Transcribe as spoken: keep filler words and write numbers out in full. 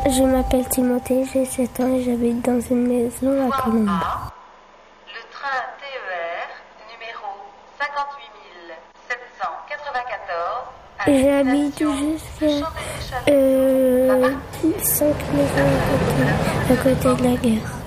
Je m'appelle Timothée, j'ai sept ans et j'habite dans une maison à Colombes. Le train T E R numéro cinquante-huit mille sept cent quatre-vingt-quatorze. J'habite jusqu'à euh, cinq maisons à côté, à côté de la gare.